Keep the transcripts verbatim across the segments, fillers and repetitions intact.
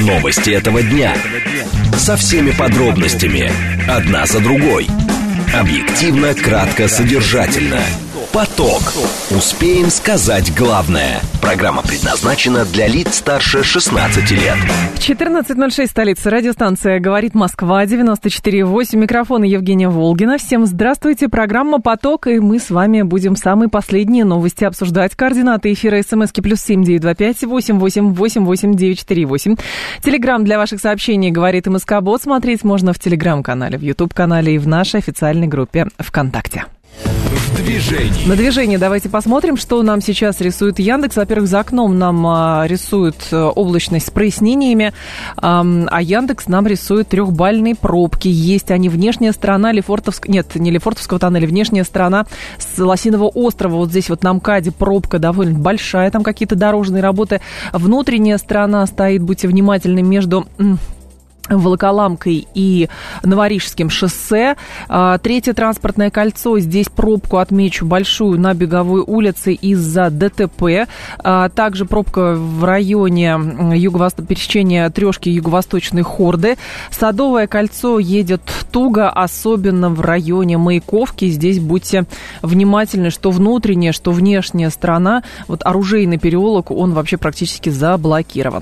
Новости этого дня. Со всеми подробностями. Одна за другой. Объективно, кратко, содержательно. Поток. Успеем сказать главное. Программа предназначена для лиц старше шестнадцати лет. четырнадцать ноль шесть, столица. Радиостанция «Говорит Москва», девяносто четыре восемь. Микрофон Евгения Волгина. Всем здравствуйте. Программа «Поток», и мы с вами будем самые последние новости обсуждать. Координаты эфира СМСки плюс семь девять два пять восемь восемь восемь восемь девять четыре восемь. Телеграм для ваших сообщений «Говорит МСК-бот». Смотреть можно в Телеграм-канале, в Ютуб-канале и в нашей официальной группе ВКонтакте. В движении. На движение давайте посмотрим, что нам сейчас рисует Яндекс. Во-первых, за окном нам а, рисует облачность с прояснениями, а, а Яндекс нам рисует трехбальные пробки. Есть они. Внешняя сторона Лефортовского... Нет, не Лефортовского тоннеля, внешняя сторона с Лосиного острова. Вот здесь вот на МКАДе пробка довольно большая, там какие-то дорожные работы. Внутренняя сторона стоит, будьте внимательны, между... Волоколамкой и Новорижским шоссе. Третье транспортное кольцо. Здесь пробку отмечу большую на Беговой улице из-за ДТП. Также пробка в районе юго-восток... пересечения Трешки Юго-Восточной Хорды. Садовое кольцо едет туго, особенно в районе Маяковки. Здесь будьте внимательны, что внутренняя, что внешняя сторона. Вот оружейный переулок, он вообще практически заблокирован.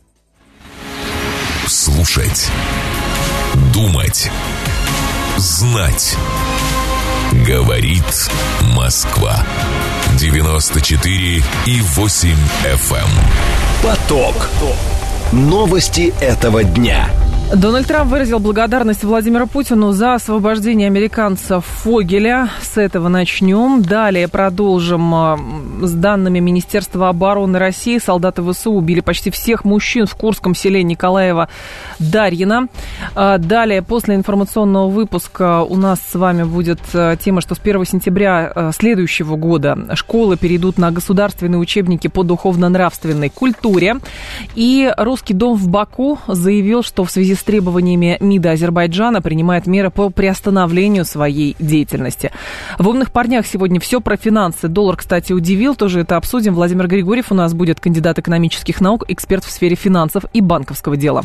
Слушать, думать, знать. Говорит Москва. девяносто четыре и восемь эф эм. Поток. Новости этого дня. Дональд Трамп выразил благодарность Владимиру Путину за освобождение американца Фогеля. С этого начнем. Далее продолжим. С данными Министерства обороны России, солдаты ВСУ убили почти всех мужчин в курском селе Николаево-Дарьино. Далее, после информационного выпуска, у нас с вами будет тема, что с первого сентября следующего года школы перейдут на государственные учебники по духовно-нравственной культуре. И Русский дом в Баку заявил, что в связи с требованиями МИДа Азербайджана принимает меры по приостановлению своей деятельности. В «Умных парнях» сегодня все про финансы. Доллар, кстати, удивил, тоже это обсудим. Владимир Григорьев у нас будет, кандидат экономических наук, эксперт в сфере финансов и банковского дела.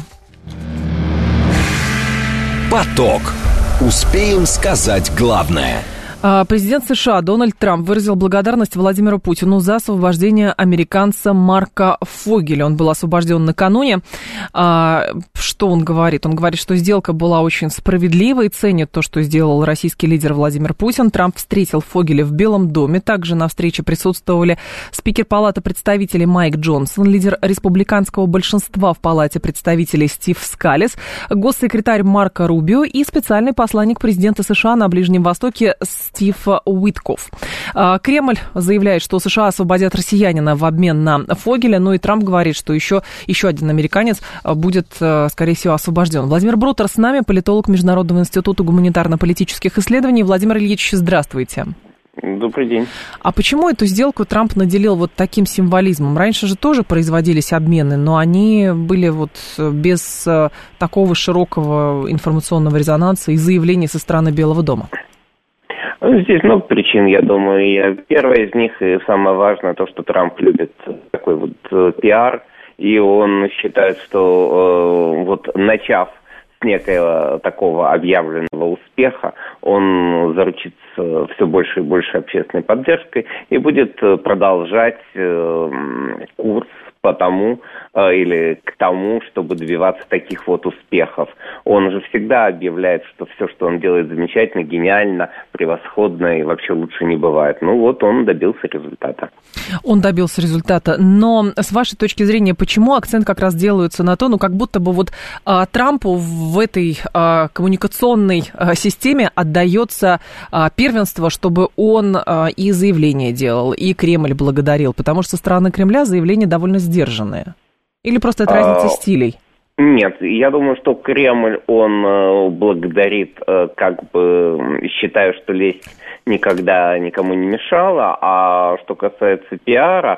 Поток. Успеем сказать главное. Президент США Дональд Трамп выразил благодарность Владимиру Путину за освобождение американца Марка Фогеля. Он был освобожден накануне. Что он говорит? Он говорит, что сделка была очень справедливой, ценит то, что сделал российский лидер Владимир Путин. Трамп встретил Фогеля в Белом доме. Также на встрече присутствовали спикер Палаты представителей Майк Джонсон, лидер республиканского большинства в Палате представителей Стив Скалис, госсекретарь Марко Рубио и специальный посланник президента США на Ближнем Востоке Стив Уиткоф. Кремль заявляет, что США освободят россиянина в обмен на Фогеля, но и Трамп говорит, что еще, еще один американец будет, скорее всего, освобожден. Владимир Брутер с нами, политолог Международного института гуманитарно-политических исследований. Владимир Ильич, здравствуйте. Добрый день. А почему эту сделку Трамп наделил вот таким символизмом? Раньше же тоже производились обмены, но они были вот без такого широкого информационного резонанса и заявлений со стороны Белого дома. Здесь много причин, я думаю. Первая из них, и самое важное, то, что Трамп любит такой вот пиар, и он считает, что э, вот начав с некоего такого объявленного успеха, он заручится все больше и больше общественной поддержкой и будет продолжать э, курс по тому э, или к тому, чтобы добиваться таких вот успехов. Он же всегда объявляет, что все, что он делает, замечательно, гениально, превосходно и вообще лучше не бывает. Ну вот он добился результата. Он добился результата. Но с вашей точки зрения, почему акцент как раз делается на то, ну как будто бы вот а, Трампу в этой а, коммуникационной а, системе отдается а, первенство, чтобы он а, и заявление делал, и Кремль благодарил, потому что со стороны Кремля заявление довольно сдержанное. Или просто это разница а... стилей? Нет, я думаю, что Кремль, он э, благодарит, э, как бы, считаю, что лесть никогда никому не мешала, а что касается пиара, то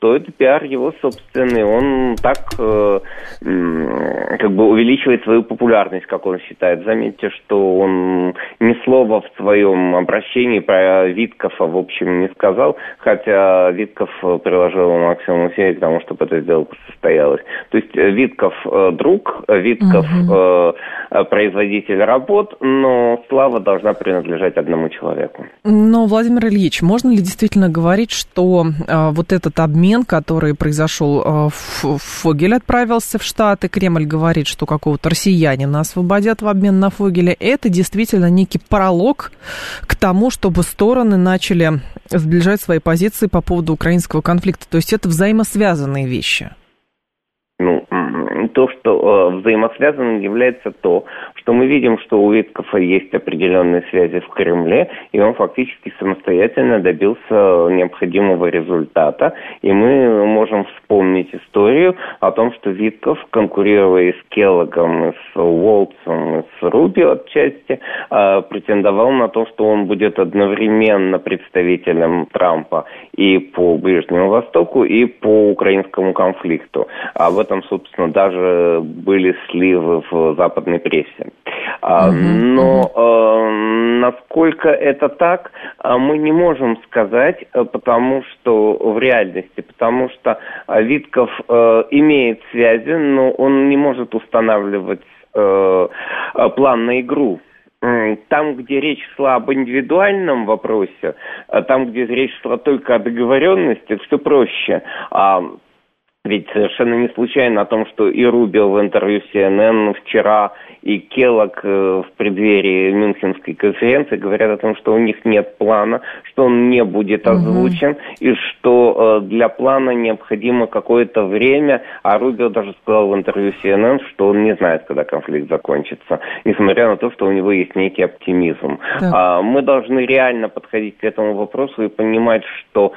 то это пиар его собственный. Он так э, как бы увеличивает свою популярность, как он считает. Заметьте, что он ни слова в своем обращении про Виткофа, в общем, не сказал, хотя Витков приложил максимум усилий к тому, чтобы эта сделка состоялась. То есть Витков э, друг, Витков э, производитель работ, но слава должна принадлежать одному человеку. Но, Владимир Ильич, можно ли действительно говорить, что э, вот этот обмен, который произошел, э, Фогель отправился в Штаты, Кремль говорит, что какого-то россиянина освободят в обмен на Фогеля, это действительно некий пролог к тому, чтобы стороны начали сближать свои позиции по поводу украинского конфликта? То есть это взаимосвязанные вещи? Ну, то, что э, взаимосвязанным является то, что мы видим, что у Виткофа есть определенные связи в Кремле, и он фактически самостоятельно добился необходимого результата. И мы можем вспомнить историю о том, что Виткоф, конкурируя с Келлогом, с Уолтсом, с Рубио отчасти, э, претендовал на то, что он будет одновременно представителем Трампа и по Ближнему Востоку, и по украинскому конфликту. Об этом, собственно, даже были сливы в западной прессе. Uh-huh, Но uh-huh. э, насколько это так, мы не можем сказать, потому что в реальности, потому что Витков э, имеет связи, но он не может устанавливать э, план на игру. Там, где речь шла об индивидуальном вопросе, там, где речь шла только о договоренности, все проще. Ведь совершенно не случайно о том, что и Рубио в интервью си эн эн вчера, и Келлог в преддверии Мюнхенской конференции говорят о том, что у них нет плана, что он не будет озвучен, угу. и что для плана необходимо какое-то время, а Рубио даже сказал в интервью си эн эн, что он не знает, когда конфликт закончится, несмотря на то, что у него есть некий оптимизм. Так. Мы должны реально подходить к этому вопросу и понимать, что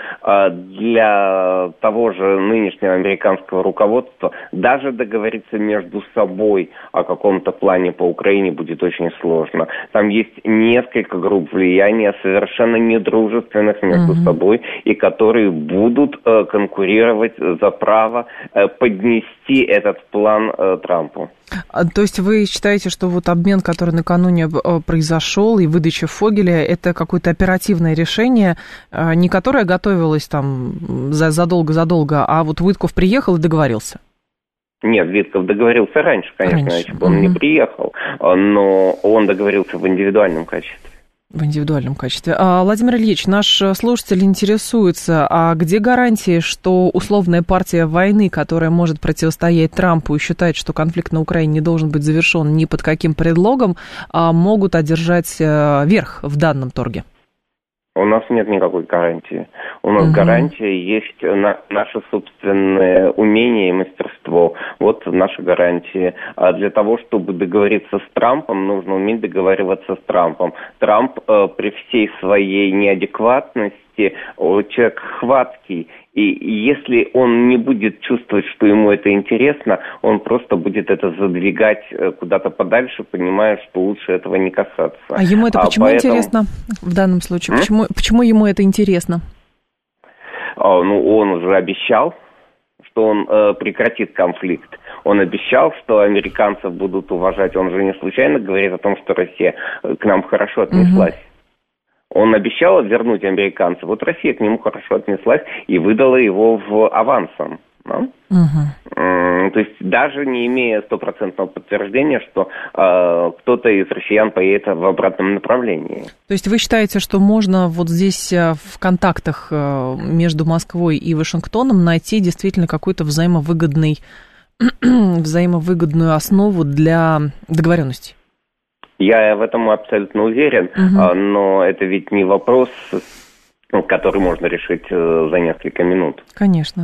для того же нынешнего американского американского руководства даже договориться между собой о каком-то плане по Украине будет очень сложно. Там есть несколько групп влияния, совершенно недружественных между mm-hmm. собой, и которые будут э, конкурировать за право э, поднести этот план э, Трампу. То есть вы считаете, что вот обмен, который накануне произошел, и выдача Фогеля, это какое-то оперативное решение, не которое готовилось там задолго-задолго, а вот Витков приехал и договорился? Нет, Витков договорился раньше, конечно, раньше. Иначе бы он угу. не приехал, но он договорился в индивидуальном качестве. В индивидуальном качестве. А, Владимир Ильич, наш слушатель интересуется, а где гарантии, что условная партия войны, которая может противостоять Трампу и считает, что конфликт на Украине не должен быть завершен ни под каким предлогом, а могут одержать верх в данном торге? У нас нет никакой гарантии. У нас угу. гарантия есть на, наше собственное умение и мастерство. Вот наша гарантия. А для того, чтобы договориться с Трампом, нужно уметь договариваться с Трампом. Трамп э, при всей своей неадекватности человек хваткий. И если он не будет чувствовать, что ему это интересно, он просто будет это задвигать куда-то подальше, понимая, что лучше этого не касаться. А ему это почему а поэтому... интересно в данном случае? Почему, почему ему это интересно? А, ну, он уже обещал, что он э, прекратит конфликт. Он обещал, что американцев будут уважать. Он же не случайно говорит о том, что Россия к нам хорошо отнеслась. Угу. Он обещал вернуть американцев. Вот Россия к нему хорошо отнеслась и выдала его в авансом. Да? Угу. То есть даже не имея стопроцентного подтверждения, что э, кто-то из россиян поедет в обратном направлении. То есть вы считаете, что можно вот здесь в контактах между Москвой и Вашингтоном найти действительно какой-то взаимовыгодный, взаимовыгодную основу для договоренности? Я в этом абсолютно уверен, угу. но это ведь не вопрос, который можно решить за несколько минут. Конечно.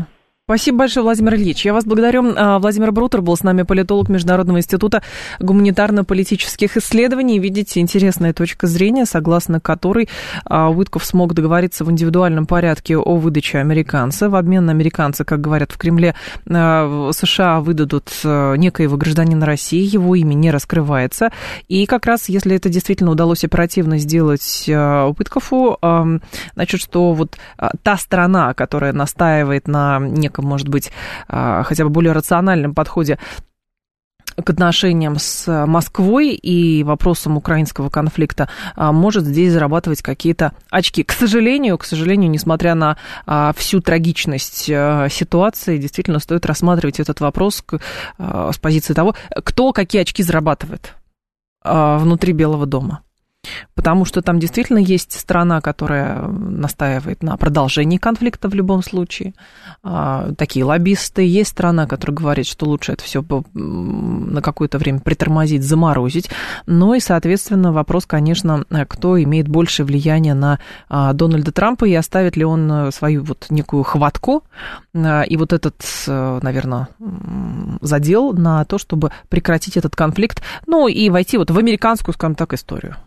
Спасибо большое, Владимир Ильич. Я вас благодарю. Владимир Брутер был с нами, политолог Международного института гуманитарно-политических исследований. Видите, интересная точка зрения, согласно которой Уитков смог договориться в индивидуальном порядке о выдаче американца. В обмен на американца, как говорят в Кремле, США выдадут некоего гражданина России, его имя не раскрывается. И как раз, если это действительно удалось оперативно сделать Уиткову, значит, что вот та страна, которая настаивает на неком, может быть, хотя бы более рациональном подходе к отношениям с Москвой и вопросам украинского конфликта, может здесь зарабатывать какие-то очки. К сожалению, к сожалению, несмотря на всю трагичность ситуации, действительно стоит рассматривать этот вопрос с позиции того, кто какие очки зарабатывает внутри Белого дома. Потому что там действительно есть страна, которая настаивает на продолжении конфликта в любом случае. Такие лоббисты. Есть страна, которая говорит, что лучше это все на какое-то время притормозить, заморозить. Ну и, соответственно, вопрос, конечно, кто имеет большее влияние на Дональда Трампа и оставит ли он свою вот некую хватку и вот этот, наверное, задел на то, чтобы прекратить этот конфликт, ну и войти вот в американскую, скажем так, историю.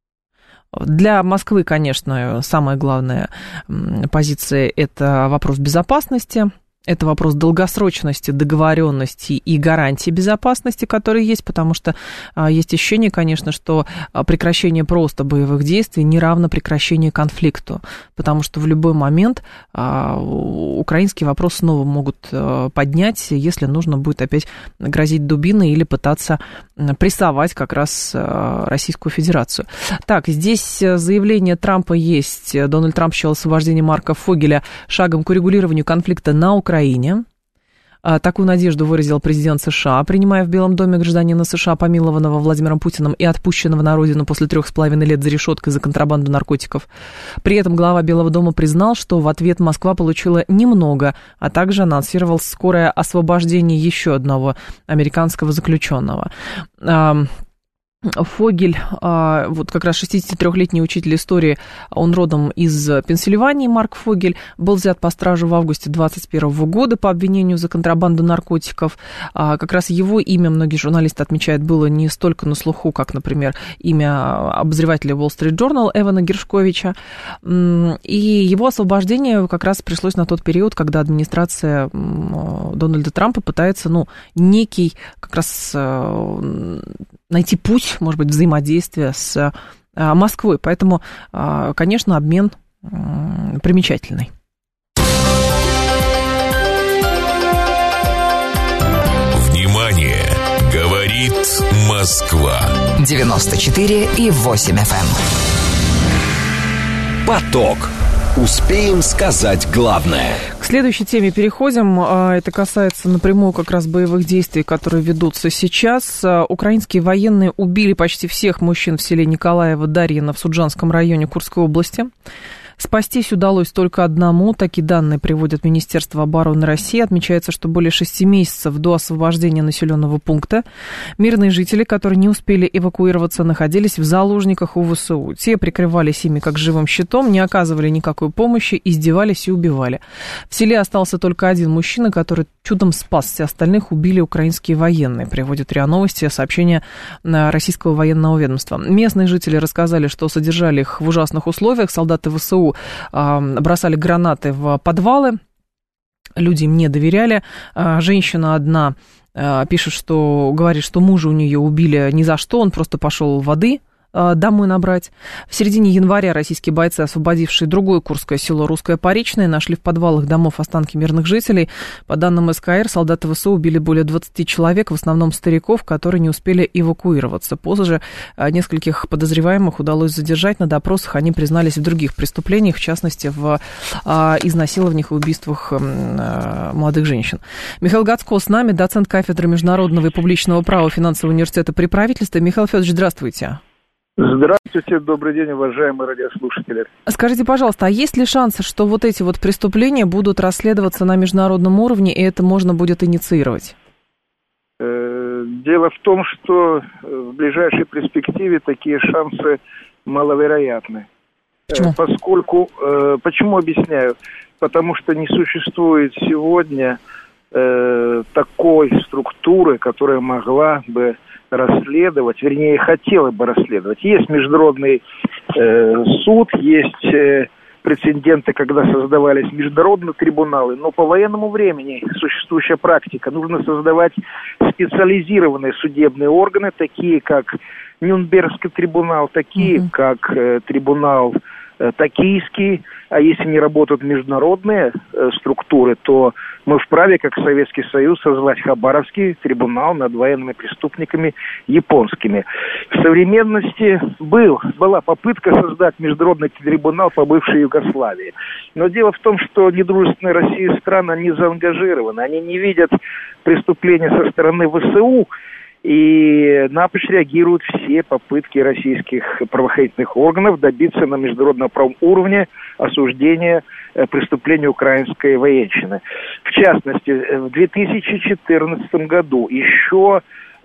Для Москвы, конечно, самая главная позиция – это вопрос безопасности. Это вопрос долгосрочности, договоренности и гарантии безопасности, которые есть, потому что а, есть ощущение, конечно, что прекращение просто боевых действий не равно прекращению конфликту, потому что в любой момент а, украинский вопрос снова могут а, поднять, если нужно будет опять грозить дубиной или пытаться прессовать как раз а, Российскую Федерацию. Так, здесь заявление Трампа есть. Дональд Трамп считал освобождение Марка Фогеля шагом к урегулированию конфликта на Украине. Украине. Такую надежду выразил президент США, принимая в Белом доме гражданина США, помилованного Владимиром Путиным и отпущенного на родину после трех с половиной лет за решеткой за контрабанду наркотиков. При этом глава Белого дома признал, что в ответ Москва получила немного, а также анонсировал скорое освобождение еще одного американского заключенного. Фогель, вот как раз шестидесятитрёхлетний учитель истории, он родом из Пенсильвании, Марк Фогель, был взят по стражу в августе двадцать первого года по обвинению за контрабанду наркотиков. Как раз его имя, многие журналисты отмечают, было не столько на слуху, как, например, имя обозревателя Wall Street Journal Эвана Гершковича. И его освобождение как раз пришлось на тот период, когда администрация Дональда Трампа пытается, ну, некий как раз найти путь, может быть, взаимодействия с Москвой. Поэтому, конечно, обмен примечательный. Внимание! Говорит Москва. девяносто четыре и восемь эф эм. Поток. Успеем сказать главное. К следующей теме переходим. Это касается напрямую как раз боевых действий, которые ведутся сейчас. Украинские военные убили почти всех мужчин в селе Николаево-Дарьино в Суджанском районе Курской области. Спастись удалось только одному. Такие данные приводит Министерство обороны России. Отмечается, что более шести месяцев до освобождения населенного пункта мирные жители, которые не успели эвакуироваться, находились в заложниках у ВСУ. Те прикрывались ими как живым щитом, не оказывали никакой помощи, издевались и убивали. В селе остался только один мужчина, который чудом спасся. Остальных убили украинские военные, приводит РИА Новости, сообщение российского военного ведомства. Местные жители рассказали, что содержали их в ужасных условиях. Солдаты ВСУ бросали гранаты в подвалы, люди им не доверяли. Женщина одна пишет, что говорит, что мужа у нее убили ни за что, он просто пошел воды домой набрать. В середине января российские бойцы, освободившие другое курское село Русское Поречное, нашли в подвалах домов останки мирных жителей. По данным СКР, солдаты ВСУ убили более двадцати человек, в основном стариков, которые не успели эвакуироваться. Позже нескольких подозреваемых удалось задержать. На допросах они признались в других преступлениях, в частности, в изнасилованиях и убийствах молодых женщин. Михаил Гацко с нами, доцент кафедры международного и публичного права Финансового университета при правительстве. Михаил Федорович, здравствуйте. Здравствуйте, добрый день, уважаемые радиослушатели. Скажите, пожалуйста, а есть ли шансы, что вот эти вот преступления будут расследоваться на международном уровне, и это можно будет инициировать? Дело в том, что в ближайшей перспективе такие шансы маловероятны. Почему? Поскольку, почему объясняю? потому что не существует сегодня э, такой структуры, которая могла бы расследовать, вернее, хотела бы расследовать. Есть международный э, суд, есть э, прецеденты, когда создавались международные трибуналы, но по военному времени существующая практика. Нужно создавать специализированные судебные органы, такие как Нюрнбергский трибунал, такие mm-hmm. как э, трибунал э, Токийский, а если не работают международные э, структуры, то мы вправе, как Советский Союз, созвать Хабаровский трибунал над военными преступниками японскими. В современности был, была попытка создать международный трибунал по бывшей Югославии. Но дело в том, что недружественные России страны, они заангажированы, они не видят преступления со стороны ВСУ, и напрочь реагируют все попытки российских правоохранительных органов добиться на международном правом уровне осуждения преступлений украинской военщины. В частности, в две тысячи четырнадцатом году еще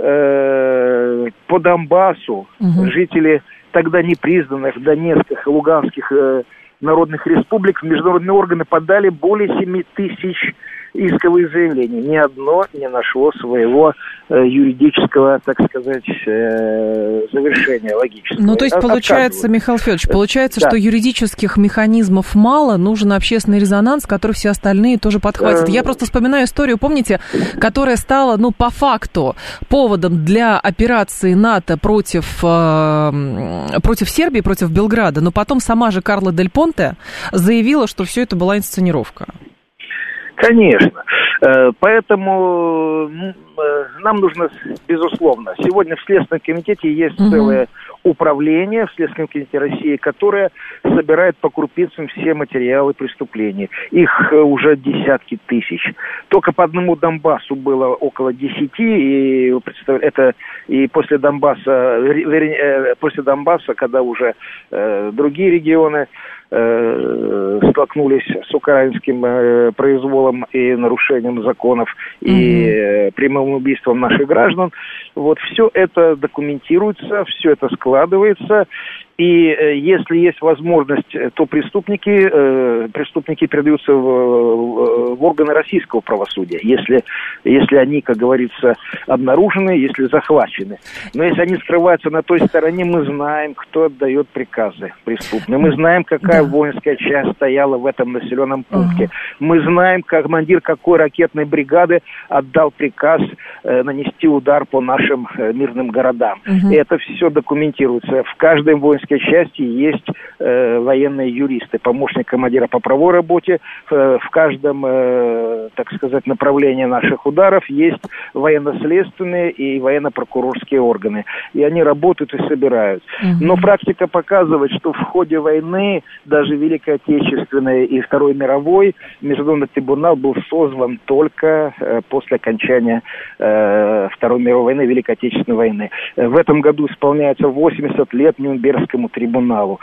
э, по Донбассу угу. жители тогда непризнанных Донецких и Луганских э, народных республик в международные органы подали более семи тысяч исковые заявления. Ни одно не нашло своего э, юридического, так сказать, э, завершения логического. Ну, то есть, получается, Михаил Федорович, получается, да. что юридических механизмов мало, нужен общественный резонанс, который все остальные тоже подхватят. Я просто вспоминаю историю, помните, которая стала, ну, по факту, поводом для операции НАТО против, э, против Сербии, против Белграда, но потом сама же Карла Дель Понте заявила, что все это была инсценировка. Конечно. Поэтому нам нужно, безусловно, сегодня в Следственном комитете есть угу. целое управление в Следственном комитете России, которое собирает по крупицам все материалы преступлений. Их уже десятки тысяч. Только по одному Донбассу было около десяти, и, это, и после Донбасса, вернее, после Донбасса, когда уже э, другие регионы э, столкнулись с украинским э, произволом и нарушением законов, mm-hmm. и э, прямым убийством наших граждан, вот все это документируется, все это складывается. И э, если есть возможность, то преступники, э, преступники передаются в, в, в органы российского правосудия, если, если они, как говорится, обнаружены, если захвачены. Но если они скрываются на той стороне, мы знаем, кто отдает приказы преступным. Мы знаем, какая да. воинская часть стояла в этом населенном пункте. Uh-huh. Мы знаем, как командир какой ракетной бригады отдал приказ э, нанести удар по нашим э, мирным городам. Uh-huh. И это все документируется. В каждой воинской части есть э, военные юристы, помощник командира по правовой работе. Э, в каждом, э, так сказать, направлении наших ударов есть военно-следственные и военно-прокурорские органы. И они работают и собирают. Mm-hmm. Но практика показывает, что в ходе войны, даже Великой Отечественной и Второй мировой, Международный трибунал был созван только э, после окончания э, Второй мировой войны, Великой Отечественной войны. Э, в этом году исполняется восемьдесят лет Нюрнбергскому трибуналу.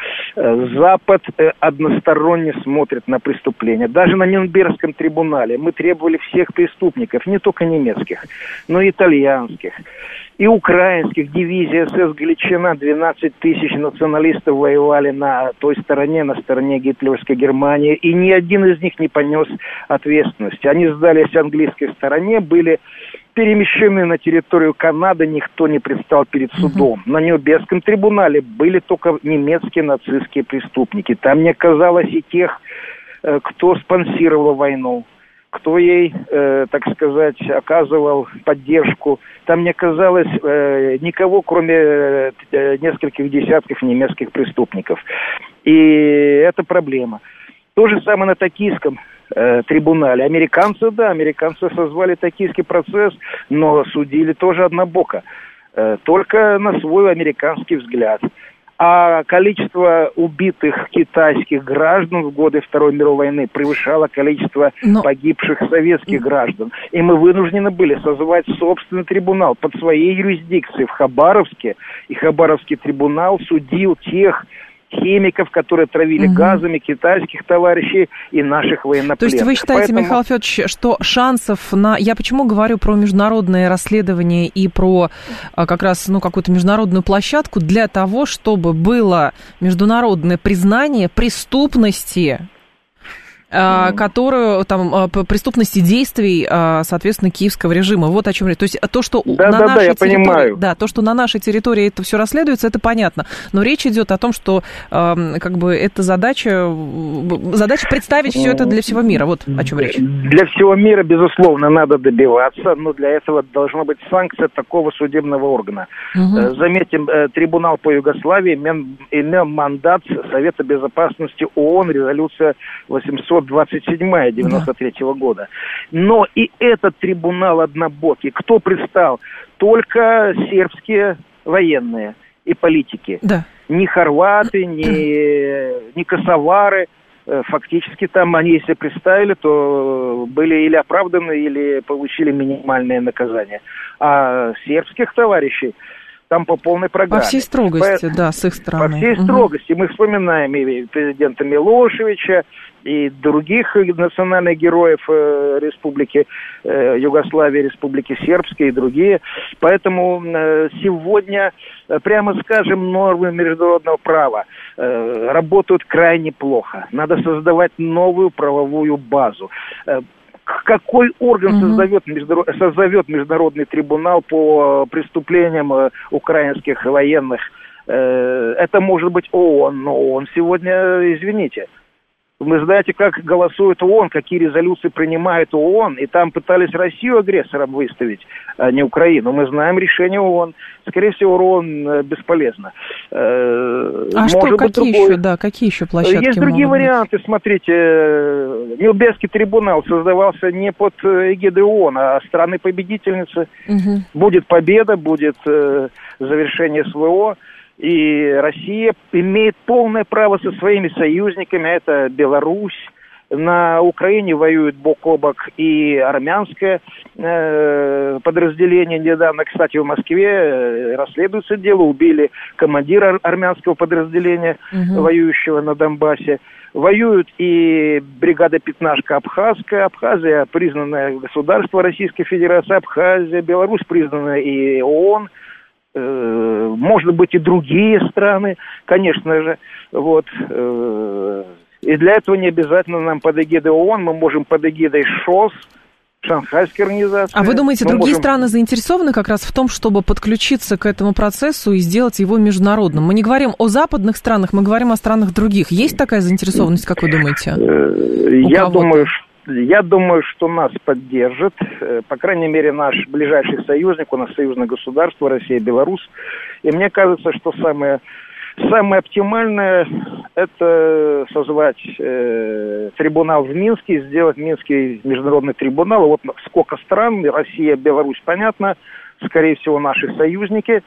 Запад односторонне смотрит на преступления. Даже на Нюрнбергском трибунале мы требовали всех преступников, не только немецких, но и итальянских, и украинских. Дивизия СС Галичина, двенадцать тысяч националистов воевали на той стороне, на стороне гитлеровской Германии, и ни один из них не понес ответственности. Они сдались английской стороне, были перемещены на территорию Канады, никто не предстал перед судом. Uh-huh. На Нюрнбергском трибунале были только немецкие нацистские преступники. Там не оказалось и тех, кто спонсировал войну, кто ей, э, так сказать, оказывал поддержку. Там не оказалось э, никого, кроме э, нескольких десятков немецких преступников. И это проблема. То же самое на Токийском э, трибунале. Американцы, да, американцы созвали токийский процесс, но судили тоже однобоко. Э, только на свой американский взгляд. А количество убитых китайских граждан в годы Второй мировой войны превышало количество Но... погибших советских граждан. И мы вынуждены были созвать собственный трибунал под своей юрисдикцией в Хабаровске. И Хабаровский трибунал судил тех химиков, которые травили угу. газами китайских товарищей и наших военнопленных. То есть вы считаете, Поэтому... Михаил Федорович, что шансов на... Я почему говорю про международное расследование и про как раз ну, какую-то международную площадку для того, чтобы было международное признание преступности mm-hmm. которую, там, преступности действий, соответственно, киевского режима. Вот о чем речь. То есть то, что да, на да, нашей да, я территории, понимаю. Да, то, что на нашей территории это все расследуется, это понятно. Но речь идет о том, что как бы эта задача, задача представить все это для всего мира. Вот о чем речь. Для всего мира, безусловно, надо добиваться, но для этого должна быть санкция такого судебного органа. Угу. Заметим, трибунал по Югославии имел мандат Совета Безопасности ООН, резолюция восемьсот двадцать семь девяносто третьего да. года. Но и этот трибунал однобокий. Кто пристал? Только сербские военные и политики. Да. Ни хорваты, ни, ни косовары. Фактически там они, если приставили, то были или оправданы, или получили минимальное наказание. А сербских товарищей там по полной программе. По всей строгости, по, да, с их стороны. По всей угу. строгости. Мы вспоминаем и президента Милошевича, и других национальных героев э, Республики э, Югославии, Республики Сербской и другие. Поэтому э, сегодня, э, прямо скажем, нормы международного права э, работают крайне плохо. Надо создавать новую правовую базу. Э, Какой орган угу. созовет, международ... созовет международный трибунал по преступлениям э, украинских военных? Э, это может быть ООН, но ООН сегодня, извините. Вы знаете, как голосует ООН, какие резолюции принимает ООН, и там пытались Россию агрессором выставить, а не Украину. Мы знаем решение ООН. Скорее всего, ООН бесполезно. А может что, какие другой... еще, да, какие еще площадки? Есть другие варианты, быть? Смотрите. Нюрнбергский трибунал создавался не под эгидой ООН, а страны-победительницы. Угу. Будет победа, будет завершение СВО. И Россия имеет полное право со своими союзниками, это Беларусь. На Украине воюет бок о бок и армянское э, подразделение. Недавно, кстати, в Москве расследуется дело. Убили командира армянского подразделения, угу. воюющего на Донбассе. Воюют и бригада «Пятнашка» абхазская. Абхазия признанное государство Российской Федерации. Абхазия, Беларусь признанная и ООН. Может быть, и другие страны, конечно же. Вот. И для этого не обязательно нам под эгидой ООН, мы можем под эгидой ШОС, Шанхайской организации. А вы думаете, мы другие можем... страны заинтересованы как раз в том, чтобы подключиться к этому процессу и сделать его международным? Мы не говорим о западных странах, мы говорим о странах других. Есть такая заинтересованность, как вы думаете? Я думаю, что Я думаю, что нас поддержит, по крайней мере, наш ближайший союзник, у нас союзное государство, Россия и Беларусь. И мне кажется, что самое, самое оптимальное – это созвать э, трибунал в Минске, сделать Минский международный трибунал. Вот сколько стран, Россия, Беларусь, понятно, скорее всего, наши союзники.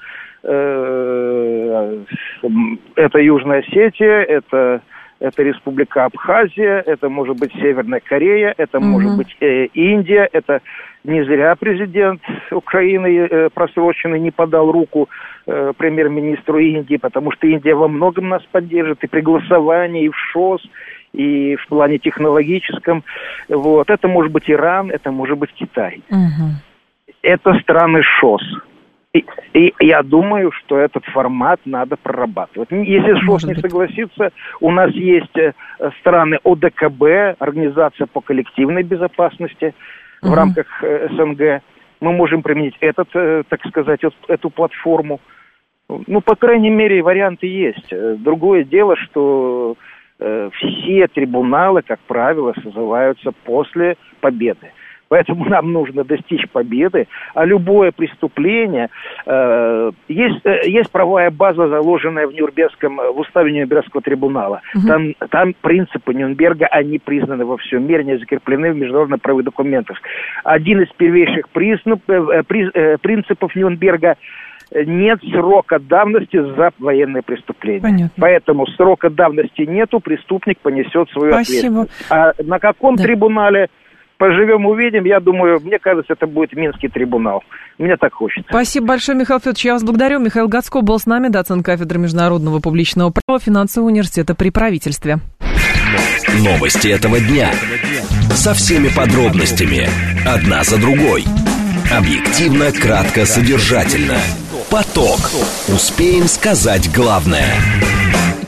Э, это Южная Осетия, это... Это Республика Абхазия, это может быть Северная Корея, это mm-hmm. может быть э, Индия. Это не зря президент Украины э, просроченный не подал руку э, премьер-министру Индии, потому что Индия во многом нас поддержит и при голосовании, и в ШОС, и в плане технологическом. Вот. Это может быть Иран, это может быть Китай. Mm-hmm. Это страны ШОС. И, и я думаю, что этот формат надо прорабатывать. Если ШОС не согласится, у нас есть страны ОДКБ, Организация по коллективной безопасности в угу. рамках СНГ. Мы можем применить этот, так сказать, эту платформу. Ну, по крайней мере, варианты есть. Другое дело, что все трибуналы, как правило, созываются после победы. Поэтому нам нужно достичь победы, а любое преступление, э, есть, э, есть правовая база, заложенная в Нюрнбергском, в уставе Нюрнбергского трибунала. Угу. Там, там принципы Нюрнберга, они признаны во всем мире, они закреплены в международно-правовых документах. Один из первейших признап, э, при, э, принципов Нюрнберга – нет срока давности за военное преступление. Понятно. Поэтому срока давности нету, преступник понесет свою Спасибо. ответственность. А на каком да. трибунале? Поживем, увидим. Я думаю, мне кажется, это будет Минский трибунал. Мне так хочется. Спасибо большое, Михаил Федорович. Я вас благодарю. Михаил Гацко был с нами, доцент кафедры международного публичного права финансового университета при правительстве. Новости этого дня. Со всеми подробностями. Одна за другой. Объективно, кратко, содержательно. Поток. Успеем сказать главное.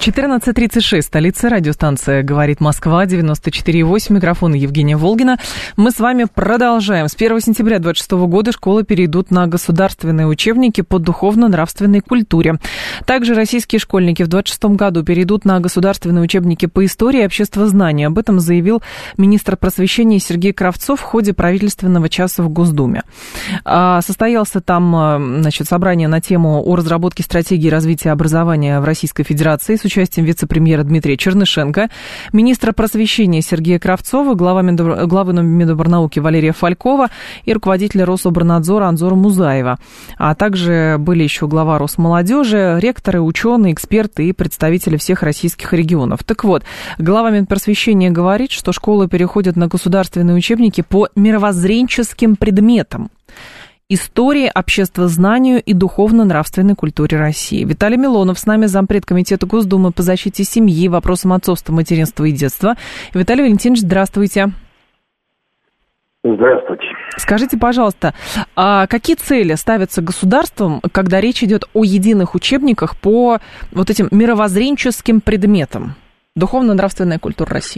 четырнадцать тридцать шесть, столица, радиостанция «Говорит Москва», девяносто четыре и восемь, микрофон Евгения Волгина. Мы с вами продолжаем. С первого сентября две тысячи двадцать шестого года школы перейдут на государственные учебники по духовно-нравственной культуре. Также российские школьники в две тысячи двадцать шестом году перейдут на государственные учебники по истории и обществознанию. Об этом заявил министр просвещения Сергей Кравцов в ходе правительственного часа в Госдуме. Состоялся там, значит, собрание на тему о разработке стратегии развития образования в Российской Федерации с участием вице-премьера Дмитрия Чернышенко, министра просвещения Сергея Кравцова, глава Миндоб... главы Миноборнауки Валерия Фалькова и руководителя Рособорнадзора Анзора Музаева. А также были еще глава Росмолодежи, ректоры, ученые, эксперты и представители всех российских регионов. Так вот, глава Минпросвещения говорит, что школы переходят на государственные учебники по мировоззренческим предметам: истории, обществознанию и духовно-нравственной культуре России. Виталий Милонов с нами, зампред комитета Госдумы по защите семьи, вопросам отцовства, материнства и детства. Виталий Валентинович, здравствуйте. Здравствуйте. Скажите, пожалуйста, а какие цели ставятся государством, когда речь идет о единых учебниках по вот этим мировоззренческим предметам? Духовно-нравственная культура России.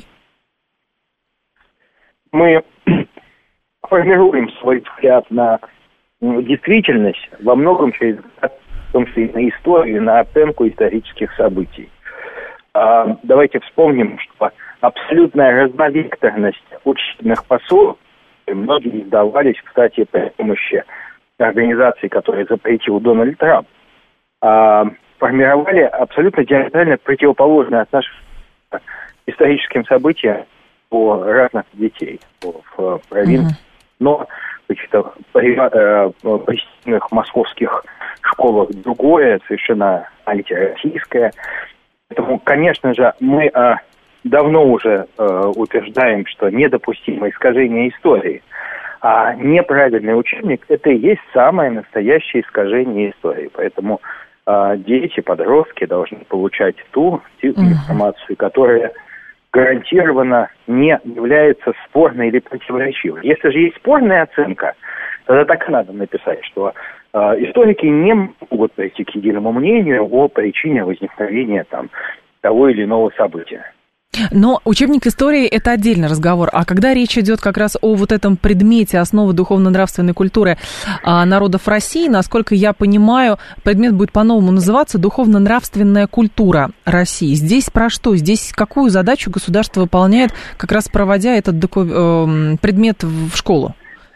Мы формируем свой взгляд на действительность во многом через, в том числе и на историю, на оценку исторических событий. А, давайте вспомним, что абсолютная разновекторность учебных пособий, многие издавались, кстати, при помощи организации, которую запретил Дональд Трамп, а, формировали абсолютно диаметрально противоположное отношение к историческим событиям у разных детей в провинции. Mm-hmm. Но в каких-то престижных московских школах другое, совершенно антироссийское. Поэтому, конечно же, мы а, давно уже а, утверждаем, что недопустимо искажение истории. А неправильный учебник – это и есть самое настоящее искажение истории. Поэтому а, дети, подростки должны получать ту, ту mm-hmm. информацию, которая гарантированно не является спорной или противоречивой. Если же есть спорная оценка, тогда так и надо написать, что э, историки не могут прийти к единому мнению о причине возникновения там, того или иного события. Но учебник истории – это отдельный разговор. А когда речь идет как раз о вот этом предмете основы духовно-нравственной культуры а, народов России, насколько я понимаю, предмет будет по-новому называться «Духовно-нравственная культура России». Здесь про что? Здесь какую задачу государство выполняет, как раз проводя этот доку... э, предмет в школу?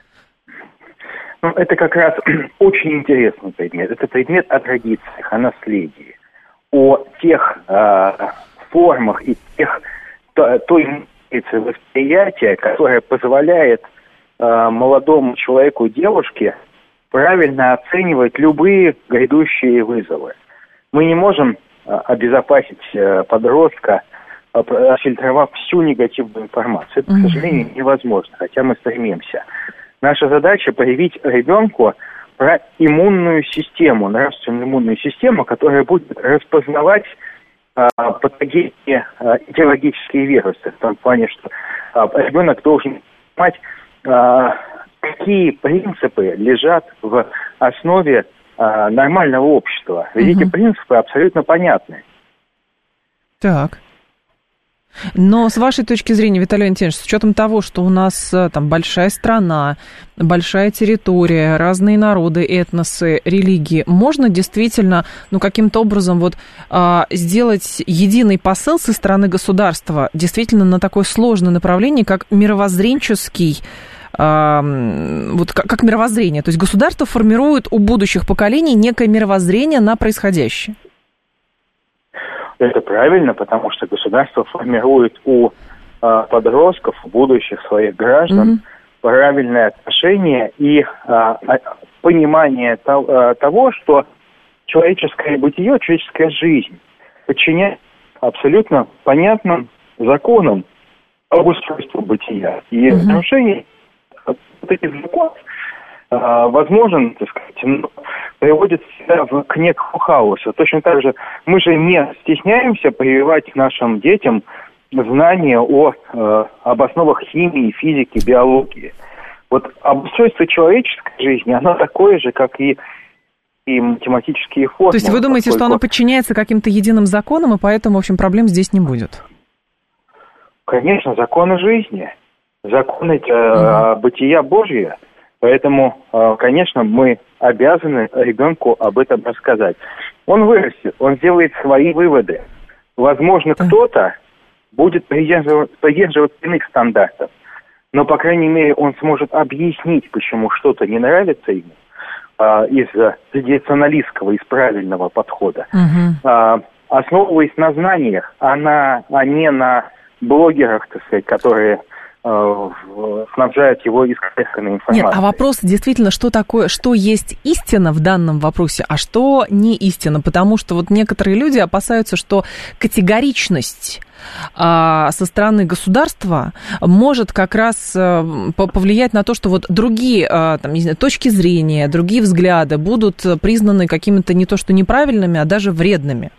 Ну, это как раз очень интересный предмет. Это предмет о традициях, о наследии, о тех э, формах и тех, то, той восприятия, которое позволяет э, молодому человеку и девушке правильно оценивать любые грядущие вызовы. Мы не можем э, обезопасить э, подростка, э, фильтровав всю негативную информацию. Это, к сожалению, невозможно, хотя мы стремимся. Наша задача привить ребенку про иммунную систему, нравственную иммунную систему, которая будет распознавать а, патогенные а, идеологические вирусы. В том плане, что а, ребенок должен понимать, а, какие принципы лежат в основе а, нормального общества. Ведь угу. эти принципы абсолютно понятны. Так. Но с вашей точки зрения, Виталий Валентинович, с учетом того, что у нас там большая страна, большая территория, разные народы, этносы, религии, можно действительно, ну, каким-то образом вот а, сделать единый посыл со стороны государства действительно на такое сложное направление, как мировоззренческий, а, вот как, как мировоззрение. То есть государство формирует у будущих поколений некое мировоззрение на происходящее. Это правильно, потому что государство формирует у э, подростков, у будущих своих граждан, mm-hmm. правильное отношение и э, понимание то, э, того, что человеческое бытие, человеческая жизнь подчиняется абсолютно понятным законам об устройстве бытия. И mm-hmm. нарушение вот этих законов э, возможен, так сказать, приводит себя в, к некому хаосу. Точно так же мы же не стесняемся прививать нашим детям знания о, э, об основах химии, физики, биологии. Вот обустройство человеческой жизни, оно такое же, как и и математические формулы. То есть вы думаете, поскольку... что оно подчиняется каким-то единым законам, и поэтому, в общем, проблем здесь не будет? Конечно, законы жизни, законы э, угу. бытия Божьего. Поэтому, э, конечно, мы обязаны ребенку об этом рассказать. Он вырастет, он сделает свои выводы. Возможно, да. кто-то будет придерживаться, придерживаться иных стандартов, но, по крайней мере, он сможет объяснить, почему что-то не нравится ему э, из традиционалистского, из правильного подхода. Угу. Э, основываясь на знаниях, а, на, а не на блогерах, так сказать, которые... снабжают его искусственной информацией. Нет, а вопрос действительно, что такое, что есть истина в данном вопросе, а что не истина, потому что вот некоторые люди опасаются, что категоричность а, со стороны государства может как раз а, повлиять на то, что вот другие а, там, не знаю, точки зрения, другие взгляды будут признаны какими-то не то что неправильными, а даже вредными.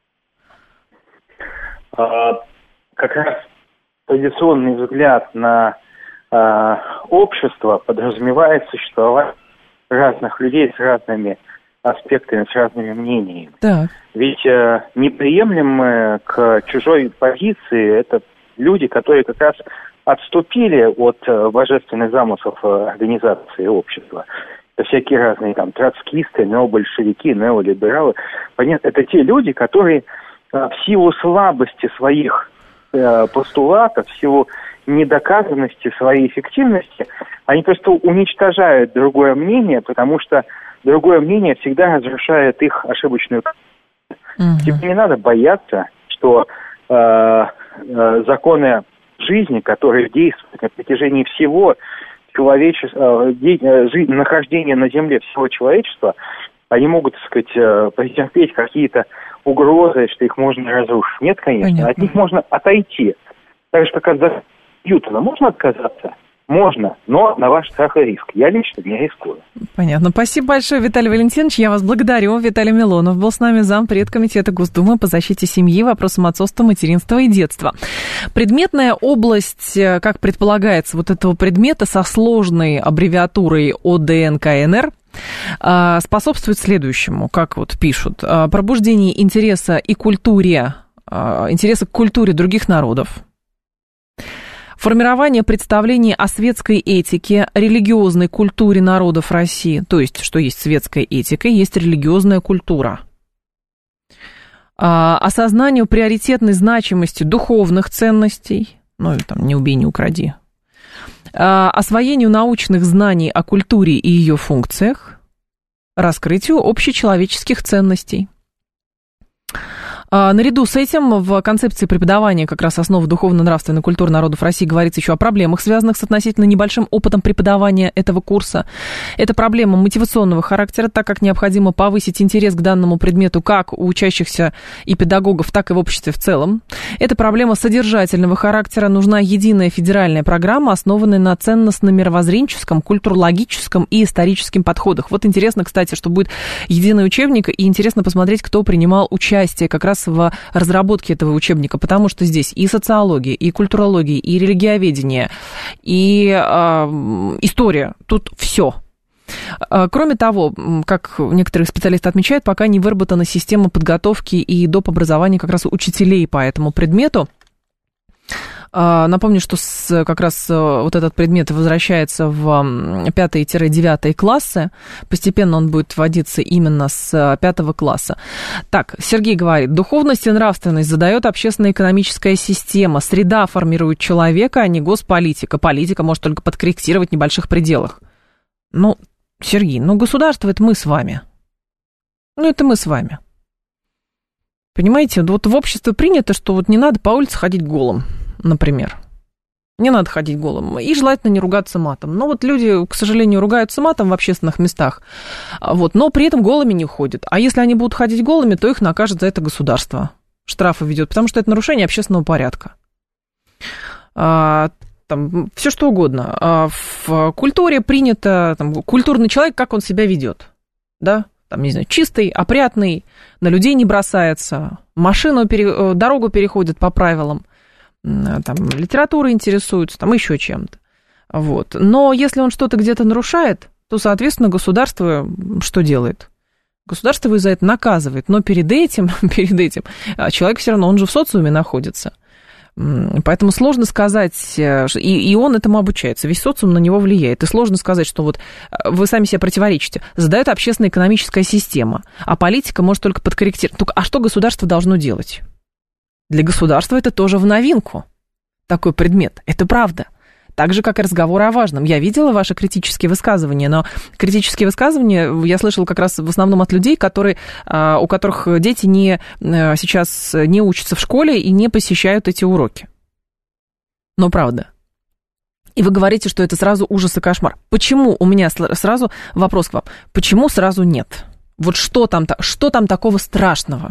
А, как раз традиционный взгляд на э, общество подразумевает существование разных людей с разными аспектами, с разными мнениями. Так. Ведь э, неприемлемые к чужой позиции это люди, которые как раз отступили от э, божественных замыслов э, организации общества. Это всякие разные там троцкисты, необольшевики, неолибералы. Понятно, это те люди, которые э, в силу слабости своих постулатов, в силу недоказанности своей эффективности, они просто уничтожают другое мнение, потому что другое мнение всегда разрушает их ошибочную. Uh-huh. Типа не надо бояться, что э, э, законы жизни, которые действуют на протяжении всего человечества, э, жизнь, нахождения на Земле всего человечества, они могут, так сказать, э, претерпеть какие-то угрозы, что их можно разрушить. Нет, конечно. Понятно. От них можно отойти. Так же, как от Ньютона. Можно отказаться? Можно, но на ваш страх и риск. Я лично не рискую. Понятно. Спасибо большое, Виталий Валентинович. Я вас благодарю. Виталий Милонов был с нами, зампред комитета Госдумы по защите семьи, вопросам отцовства, материнства и детства. Предметная область, как предполагается, вот этого предмета со сложной аббревиатурой О Д Н К Н Р способствует следующему, как вот пишут, пробуждению интереса и культуре, интереса к культуре других народов, формирование представлений о светской этике, религиозной культуре народов России, то есть, что есть светская этика, есть религиозная культура, осознанию приоритетной значимости духовных ценностей, ну, там, не убей, не укради, освоению научных знаний о культуре и ее функциях, раскрытию общечеловеческих ценностей. Наряду с этим в концепции преподавания как раз основы духовно-нравственной культуры народов России говорится еще о проблемах, связанных с относительно небольшим опытом преподавания этого курса. Это проблема мотивационного характера, так как необходимо повысить интерес к данному предмету как у учащихся и педагогов, так и в обществе в целом. Это проблема содержательного характера. Нужна единая федеральная программа, основанная на ценностно-мировоззренческом, культурологическом и историческом подходах. Вот интересно, кстати, что будет единый учебник, и интересно посмотреть, кто принимал участие как раз в разработке этого учебника, потому что здесь и социология, и культурология, и религиоведение, и э, история, тут все. Кроме того, как некоторые специалисты отмечают, пока не выработана система подготовки и доп. Образования как раз учителей по этому предмету. Напомню, что с, как раз вот этот предмет возвращается в пятый-девятый классы. Постепенно он будет вводиться именно с пятого класса. Так, Сергей говорит, духовность и нравственность задает общественно-экономическая система. Среда формирует человека, а не госполитика. Политика может только подкорректировать в небольших пределах. Ну, Сергей, ну государство — это мы с вами. Ну, это мы с вами. Понимаете, вот в обществе принято, что вот не надо по улице ходить голым. Например. Не надо ходить голым. И желательно не ругаться матом. Но вот люди, к сожалению, ругаются матом в общественных местах, вот, но при этом голыми не ходят. А если они будут ходить голыми, то их накажет за это государство. Штрафы ведет, потому что это нарушение общественного порядка. А, там, все что угодно. А в культуре принято, там, культурный человек, как он себя ведет. Да? Там, не знаю, чистый, опрятный, на людей не бросается, машину, пере... дорогу переходит по правилам. Там, литературой интересуются, там еще чем-то. Вот. Но если он что-то где-то нарушает, то, соответственно, государство что делает? Государство его за это наказывает, но перед этим, перед этим человек все равно, он же в социуме находится. Поэтому сложно сказать, и, и он этому обучается, весь социум на него влияет. И сложно сказать, что вот вы сами себе противоречите. Задает общественно-экономическая система, а политика может только подкорректировать. А что государство должно делать? Для государства это тоже в новинку, такой предмет. Это правда. Так же, как и разговоры о важном. Я видела ваши критические высказывания, но критические высказывания я слышала как раз в основном от людей, которые, у которых дети не, сейчас не учатся в школе и не посещают эти уроки. Но правда. И вы говорите, что это сразу ужас и кошмар. Почему? У меня сразу вопрос к вам. Почему сразу нет? Вот что там, что там такого страшного?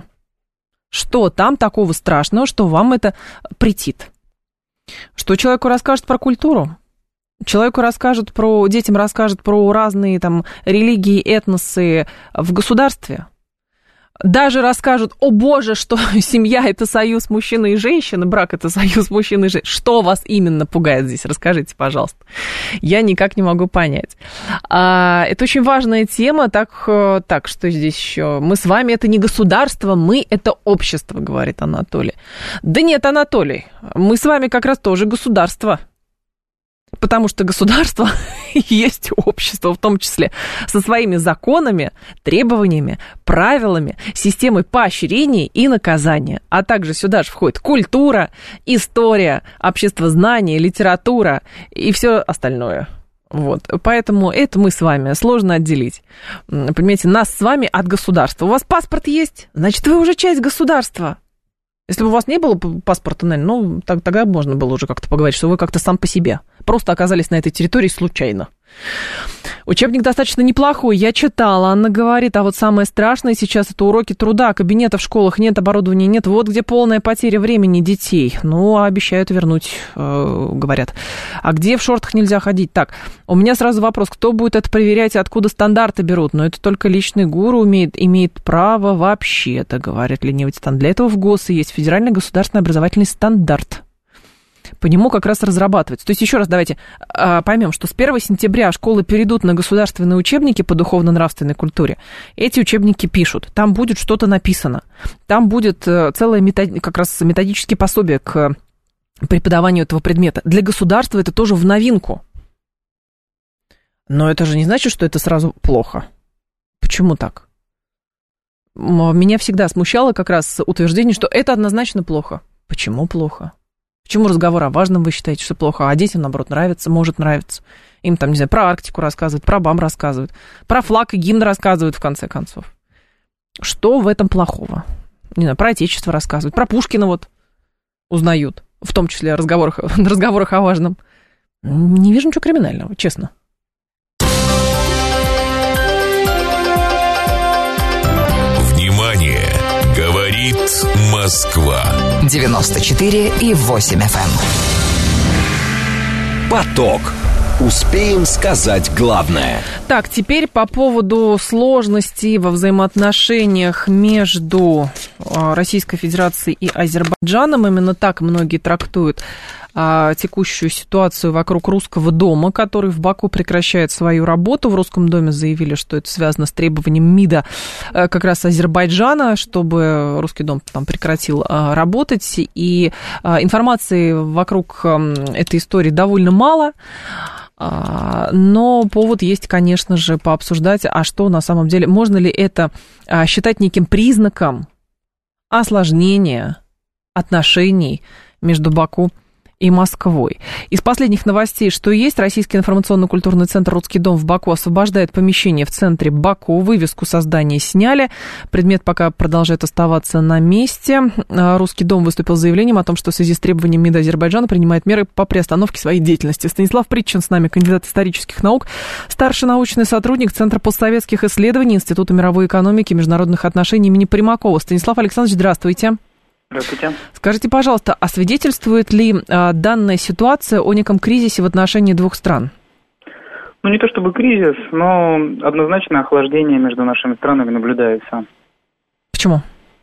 Что там такого страшного, что вам это претит? Что человеку расскажут про культуру? Человеку расскажут про, детям расскажут про разные там религии, этносы в государстве. Даже расскажут, о боже, что семья – это союз мужчины и женщины, брак – это союз мужчины и женщины. Что вас именно пугает здесь? Расскажите, пожалуйста. Я никак не могу понять. А, это очень важная тема. Так, так, что здесь еще? Мы с вами – это не государство, мы – это общество, говорит Анатолий. Да нет, Анатолий, мы с вами как раз тоже государство. Потому что государство есть общество, в том числе со своими законами, требованиями, правилами, системой поощрений и наказания. А также сюда же входит культура, история, обществознание, литература и все остальное. Вот. Поэтому это мы с вами сложно отделить. Понимаете, нас с вами от государства. У вас паспорт есть, значит, вы уже часть государства. Если бы у вас не было паспорта, наверное, ну, так, тогда можно было уже как-то поговорить, что вы как-то сам по себе. Просто оказались на этой территории случайно. Учебник достаточно неплохой, я читала, Анна говорит, а вот самое страшное сейчас это уроки труда, кабинетов в школах нет, оборудования нет, вот где полная потеря времени детей. Ну, обещают вернуть, э, говорят. А где в шортах нельзя ходить? Так, у меня сразу вопрос, кто будет это проверять, откуда стандарты берут? Но это только личный гуру имеет, имеет право вообще-то, говорит ленивый титан. Для этого в ГОСе есть федеральный государственный образовательный стандарт. По нему как раз разрабатывается. То есть, еще раз давайте э, поймем, что с первого сентября школы перейдут на государственные учебники по духовно-нравственной культуре. Эти учебники пишут, там будет что-то написано, там будет э, целое метод... как раз методические пособия к преподаванию этого предмета. Для государства это тоже в новинку. Но это же не значит, что это сразу плохо. Почему так? Меня всегда смущало как раз утверждение, что это однозначно плохо. Почему плохо? Почему разговор о важном вы считаете, что плохо, а детям, наоборот, нравится, может нравиться? Им там, не знаю, про Арктику рассказывают, про БАМ рассказывают, про флаг и гимн рассказывают, в конце концов. Что в этом плохого? Не знаю, про Отечество рассказывают, про Пушкина вот узнают, в том числе в разговорах, в разговорах о важном. Не вижу ничего криминального, честно. Внимание! Говорит Москва. девяносто четыре и восемь эф эм. Поток. Успеем сказать главное. Так, теперь по поводу сложностей во взаимоотношениях между Российской Федерацией и Азербайджаном. Именно так многие трактуют а, текущую ситуацию вокруг Русского дома, который в Баку прекращает свою работу. В Русском доме заявили, что это связано с требованием МИДа а, как раз Азербайджана, чтобы Русский дом там прекратил а, работать. И а, информации вокруг а, этой истории довольно мало. Но повод есть, конечно же, пообсуждать, а что на самом деле, можно ли это считать неким признаком осложнения отношений между Баку и Москвой. Из последних новостей, что есть, Российский информационно-культурный центр «Русский дом» в Баку освобождает помещение в центре Баку, вывеску со здания сняли, предмет пока продолжает оставаться на месте. «Русский дом» выступил с заявлением о том, что в связи с требованием МИДа Азербайджана принимает меры по приостановке своей деятельности. Станислав Притчин с нами, кандидат исторических наук, старший научный сотрудник Центра постсоветских исследований Института мировой экономики и международных отношений имени Примакова. Станислав Александрович, здравствуйте. Здравствуйте. Скажите, пожалуйста, а свидетельствует ли а, данная ситуация о неком кризисе в отношении двух стран? Ну, не то чтобы кризис, но однозначно охлаждение между нашими странами наблюдается. Почему?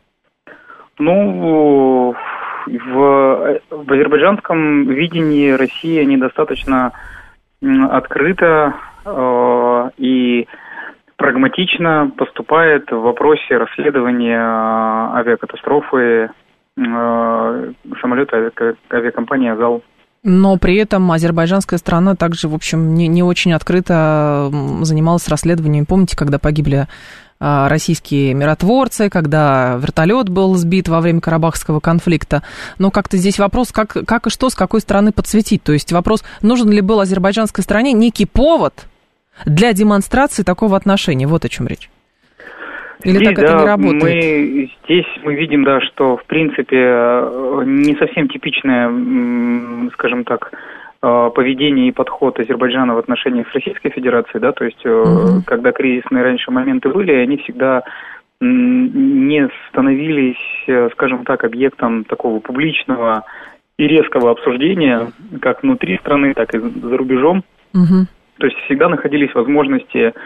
Ну, в, в азербайджанском видении Россия недостаточно открыта э, и прагматично поступает в вопросе расследования авиакатастрофы самолета авиакомпании «Азал». Но при этом азербайджанская сторона также, в общем, не, не очень открыто занималась расследованием. Помните, когда погибли российские миротворцы, когда вертолет был сбит во время Карабахского конфликта? Но как-то здесь вопрос, как, как и что, с какой стороны подсветить. То есть вопрос, нужен ли был азербайджанской стороне некий повод для демонстрации такого отношения? Вот о чем речь. Или здесь, так это да, не работает? Мы, здесь мы видим, да, что, в принципе, не совсем типичное, скажем так, поведение и подход Азербайджана в отношениях с Российской Федерацией, да, то есть, угу. когда кризисные раньше моменты были, они всегда не становились, скажем так, объектом такого публичного и резкого обсуждения, как внутри страны, так и за рубежом. Угу. То есть всегда находились возможности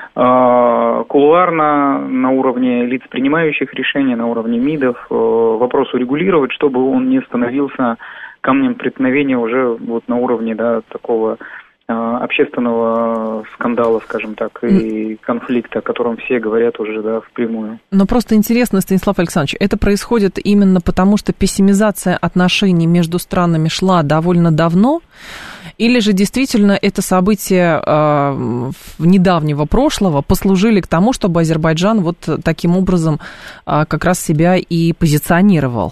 кулуарно, на уровне лиц, принимающих решения, на уровне МИДов, вопрос урегулировать, чтобы он не становился камнем преткновения уже вот на уровне, да, такого общественного скандала, скажем так, и конфликта, о котором все говорят уже, да, впрямую. Но просто интересно, Станислав Александрович, это происходит именно потому, что пессимизация отношений между странами шла довольно давно, или же действительно это события э, недавнего прошлого послужили к тому, чтобы Азербайджан вот таким образом э, как раз себя и позиционировал?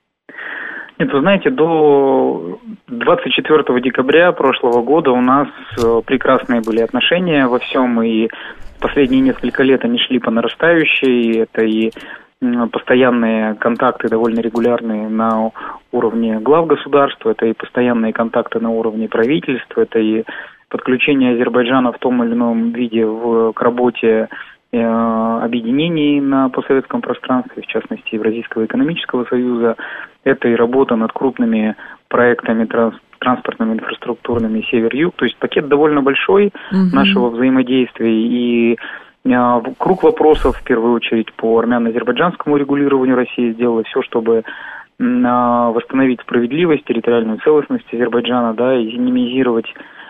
Нет, вы знаете, до двадцать четвёртого декабря прошлого года у нас прекрасные были отношения во всем, и последние несколько лет они шли по нарастающей, это и постоянные контакты довольно регулярные на уровне глав государства, это и постоянные контакты на уровне правительства, это и подключение Азербайджана в том или ином виде в, к работе э, объединений на постсоветском пространстве, в частности Евразийского экономического союза, это и работа над крупными проектами транс, транспортными, инфраструктурными север-юг, то есть пакет довольно большой mm-hmm. нашего взаимодействия, и круг вопросов, в первую очередь, по армяно-азербайджанскому регулированию России сделала все, чтобы восстановить справедливость, территориальную целостность Азербайджана, да, и минимизировать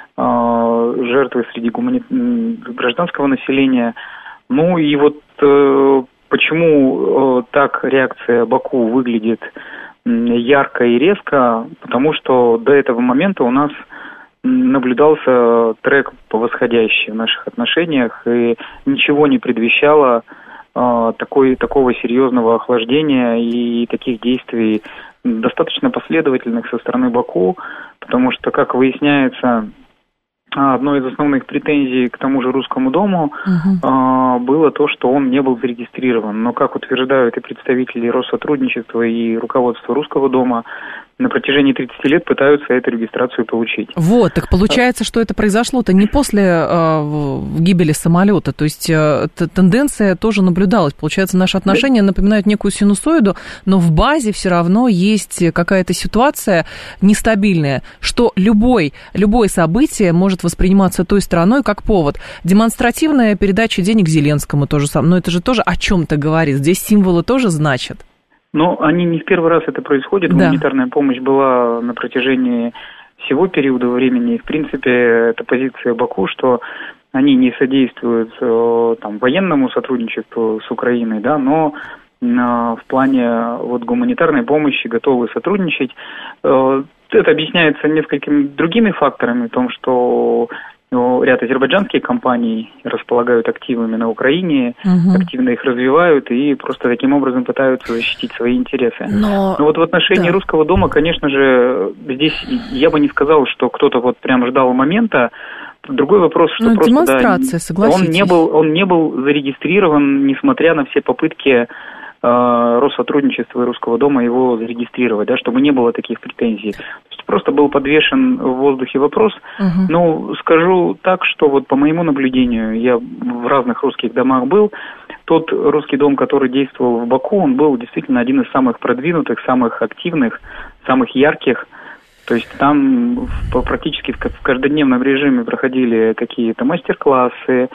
э, жертвы среди гумани... гражданского населения. Ну и вот э, почему э, так реакция Баку выглядит ярко и резко, потому что до этого момента у нас наблюдался трек по восходящей в наших отношениях, и ничего не предвещало э, такой, такого серьезного охлаждения и таких действий достаточно последовательных со стороны Баку, потому что, как выясняется, одной из основных претензий к тому же Русскому Дому uh-huh. э, было то, что он не был зарегистрирован. Но, как утверждают и представители Россотрудничества, и руководство Русского Дома, на протяжении тридцати лет пытаются эту регистрацию получить. Вот, так получается, что это произошло-то не после э, гибели самолета, то есть э, тенденция тоже наблюдалась. Получается, наши отношения напоминают некую синусоиду, но в базе все равно есть какая-то ситуация нестабильная, что любой, любое событие может восприниматься той стороной как повод. Демонстративная передача денег Зеленскому тоже самое, но это же тоже о чем-то говорит. Здесь символы тоже значат. Но они не в первый раз это происходит. Да. Гуманитарная помощь была на протяжении всего периода времени. И, в принципе, это позиция Баку, что они не содействуют там, военному сотрудничеству с Украиной, да, но в плане вот, гуманитарной помощи готовы сотрудничать. Это объясняется несколькими другими факторами, в том, что ряд азербайджанских компаний располагают активами на Украине, угу. активно их развивают и просто таким образом пытаются защитить свои интересы. Но, Но вот в отношении да. Русского Дома, конечно же, здесь я бы не сказал, что кто-то вот прям ждал момента. Другой вопрос, что ну, просто демонстрация, да, он не был, он не был зарегистрирован, несмотря на все попытки Россотрудничества и Русского Дома его зарегистрировать, да, чтобы не было таких претензий. То есть просто был подвешен в воздухе вопрос. Uh-huh. Ну, скажу так, что вот по моему наблюдению, я в разных русских домах был, тот русский дом, который действовал в Баку, он был действительно один из самых продвинутых, самых активных, самых ярких. То есть там практически в каждодневном режиме проходили какие-то мастер-классы,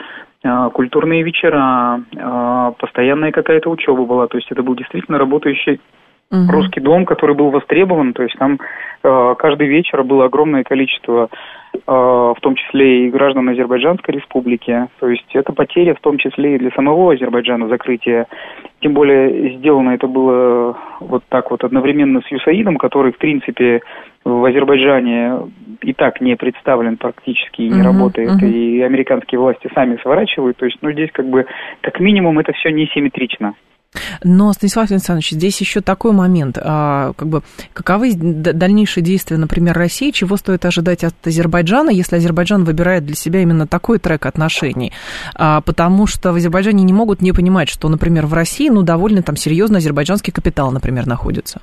культурные вечера, постоянная какая-то учеба была. То есть это был действительно работающий Угу. Русский дом, который был востребован, то есть там э, каждый вечер было огромное количество, э, в том числе и граждан Азербайджанской республики. То есть это потеря в том числе и для самого Азербайджана закрытие. Тем более сделано это было вот так вот одновременно с ЮСАИДом, который в принципе в Азербайджане и так не представлен практически и не uh-huh, работает, uh-huh. и американские власти сами сворачивают. То есть, ну, здесь как бы, как минимум, это все несимметрично. Но, Станислав Александрович, здесь еще такой момент, а, как бы, каковы дальнейшие действия, например, России, чего стоит ожидать от Азербайджана, если Азербайджан выбирает для себя именно такой трек отношений, а, потому что в Азербайджане не могут не понимать, что, например, в России, ну, довольно там серьезно азербайджанский капитал, например, находится.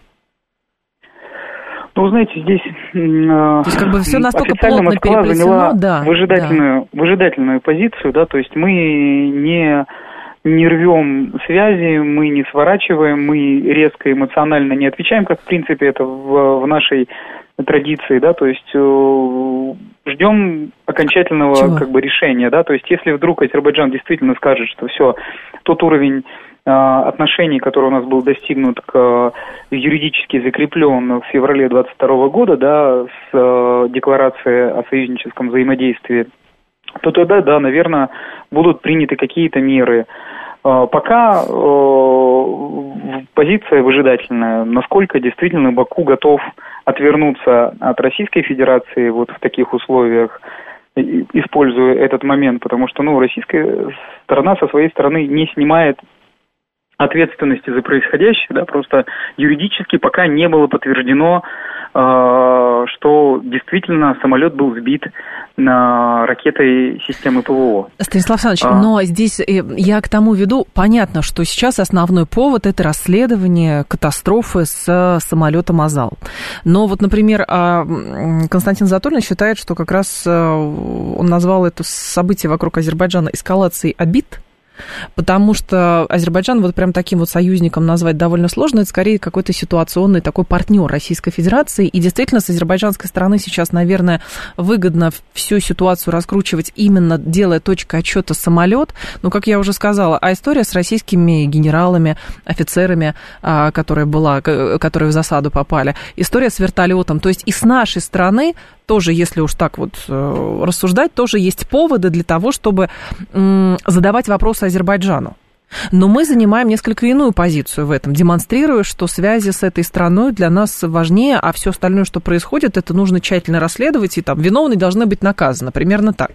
Ну, знаете, здесь то есть, как бы все настолько плотно Москва переплетено, да, выжидательную, да. выжидательную позицию, да, то есть мы не... не рвем связи, мы не сворачиваем, мы резко эмоционально не отвечаем, как в принципе это в, в нашей традиции, да, то есть э, ждем окончательного Чего? как бы решения, да, то есть если вдруг Азербайджан действительно скажет, что все, тот уровень э, отношений, который у нас был достигнут, к, юридически закреплен в феврале двадцать второго года, да, с э, декларацией о союзническом взаимодействии, то тогда, да, наверное, будут приняты какие-то меры. Пока позиция выжидательная, насколько действительно Баку готов отвернуться от Российской Федерации вот в таких условиях, используя этот момент, потому что, ну, российская сторона со своей стороны не снимает ответственности за происходящее, да, просто юридически пока не было подтверждено, э, что действительно самолет был сбит на ракетой системы ПВО. Станислав Александрович, а... но здесь я к тому веду, понятно, что сейчас основной повод – это расследование катастрофы с самолетом «Азал». Но вот, например, Константин Затулин считает, что как раз он назвал это событие вокруг Азербайджана эскалацией обид, потому что Азербайджан вот прям таким вот союзником назвать довольно сложно, это скорее какой-то ситуационный такой партнер Российской Федерации, и действительно с азербайджанской стороны сейчас, наверное, выгодно всю ситуацию раскручивать именно делая точкой отсчета самолет, но, как я уже сказала, а история с российскими генералами, офицерами, которая была, которые в засаду попали, история с вертолетом, то есть и с нашей стороны тоже, если уж так вот э, рассуждать, тоже есть поводы для того, чтобы э, задавать вопросы Азербайджану. Но мы занимаем несколько иную позицию в этом, демонстрируя, что связи с этой страной для нас важнее, а все остальное, что происходит, это нужно тщательно расследовать, и там виновные должны быть наказаны. Примерно так.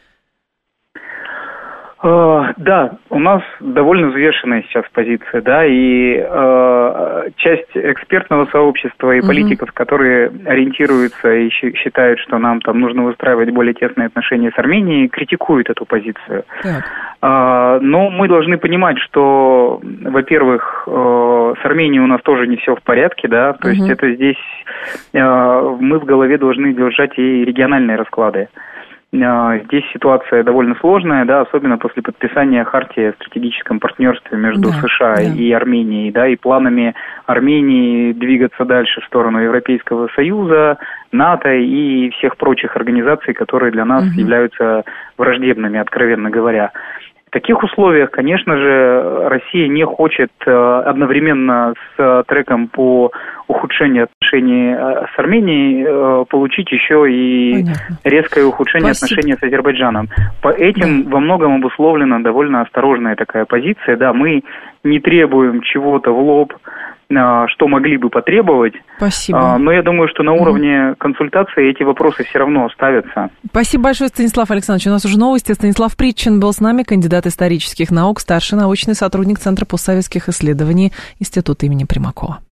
Uh, да, у нас довольно взвешенная сейчас позиция, да, и uh, часть экспертного сообщества и uh-huh. политиков, которые ориентируются и считают, что нам там нужно выстраивать более тесные отношения с Арменией, критикуют эту позицию. Uh, но мы должны понимать, что, во-первых, uh, с Арменией у нас тоже не все в порядке, да, то uh-huh. есть это здесь uh, мы в голове должны держать и региональные расклады. Здесь ситуация довольно сложная, да, особенно после подписания хартии о стратегическом партнерстве между да, США да. и Арменией, да, и планами Армении двигаться дальше в сторону Европейского Союза, НАТО и всех прочих организаций, которые для нас угу. являются враждебными, откровенно говоря. В таких условиях, конечно же, Россия не хочет одновременно с треком по ухудшению отношений с Арменией получить еще и Понятно. резкое ухудшение Спасибо. отношений с Азербайджаном. По этим да. во многом обусловлена довольно осторожная такая позиция. Да, мы не требуем чего-то в лоб, что могли бы потребовать. Спасибо. Но я думаю, что на уровне консультации эти вопросы все равно ставятся. Спасибо большое, Станислав Александрович. У нас уже новости. Станислав Притчин был с нами, кандидат исторических наук, старший научный сотрудник Центра постсоветских исследований Института имени Примакова.